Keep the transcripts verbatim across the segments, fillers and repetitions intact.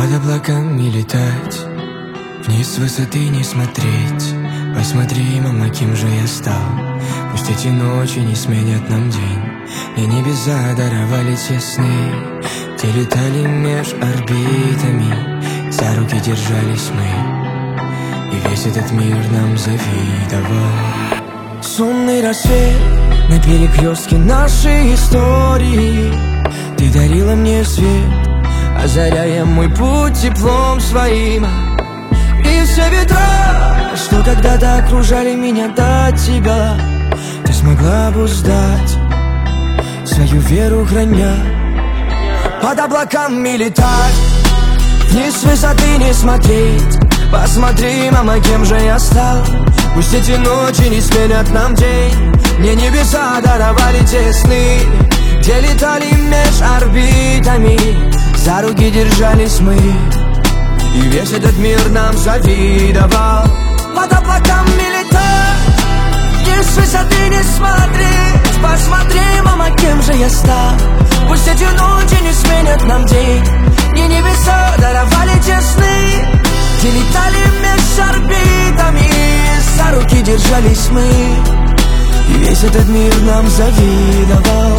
Под облаками летать, вниз с высоты не смотреть. Посмотри, мама, кем же я стал. Пусть эти ночи не сменят нам день. Мне небеса даровали те сны, где летали меж орбитами. За руки держались мы, и весь этот мир нам завидовал. Сонный рассвет на перекрестке нашей истории. Ты дарила мне свет, озаряя мой путь теплом своим. И все ветра, что когда-то окружали меня до тебя, ты смогла обуздать, свою веру храня. Под облаками летать, вниз с высоты не смотреть. Посмотри, мама, кем же я стал. Пусть эти ночи не сменят нам день. Мне небеса даровали те сны, где летали меж орбитами. За руки держались мы, и весь этот мир нам завидовал. Под облаками летать, вниз с высоты не смотреть. Посмотри, мама, кем же я стал. Пусть эти ночи не сменят нам день. Мне небеса даровали те сны, где летали меж орбитами. За руки держались мы, и весь этот мир нам завидовал.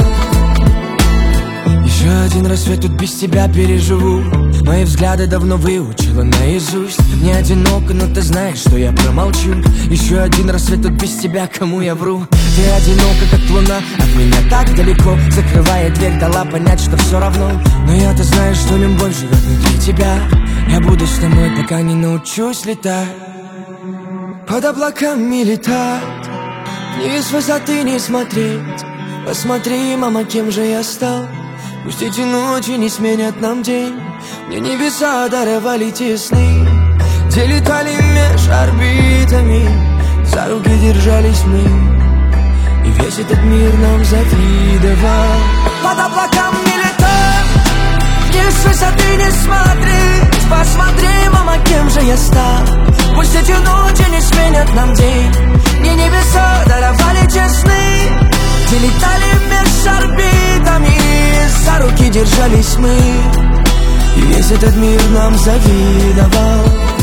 Еще один рассвет тут без тебя переживу. Мои взгляды давно выучила наизусть. Мне одиноко, но ты знаешь, что я промолчу. Еще один рассвет тут без тебя, кому я вру. Ты одинока, как луна, от меня так далеко. Закрывая дверь, дала понять, что все равно. Но я-то знаю, что любовь живет внутри тебя. Я буду с тобой, пока не научусь летать. Под облаками летать, вниз с высоты не смотреть. Посмотри, мама, кем же я стал. Пусть эти ночи не сменят нам день. Мне небеса даровали те сны, где летали меж орбитами. За руки держались мы, и весь этот мир нам завидовал. Под облаками летать, вниз с высоты не смотреть. Посмотри, мама, кем же я стал. Пусть эти ночи не сменят нам день. Мне небеса даровали те сны, где летали меж орбитами. За руки держались мы, и весь этот мир нам завидовал.